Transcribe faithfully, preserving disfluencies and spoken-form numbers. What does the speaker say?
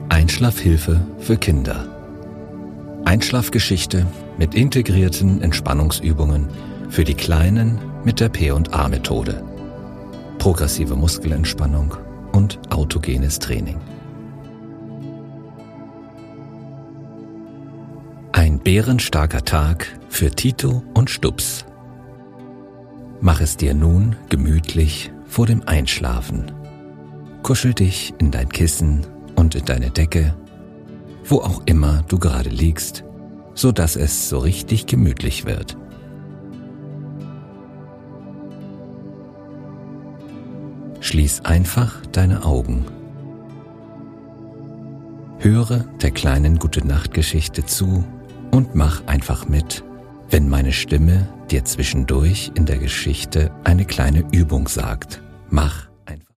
Einschlafhilfe für Kinder. Einschlafgeschichte mit integrierten Entspannungsübungen für die Kleinen mit der P und A Methode. Progressive Muskelentspannung und autogenes Training. Ein bärenstarker Tag für Tito und Stups. Mach es dir nun gemütlich vor dem Einschlafen. Kuschel dich in dein Kissen und in deine Decke, wo auch immer du gerade liegst, so dass es so richtig gemütlich wird. Schließ einfach deine Augen. Höre der kleinen Gute-Nacht-Geschichte zu und mach einfach mit, wenn meine Stimme dir zwischendurch in der Geschichte eine kleine Übung sagt. Mach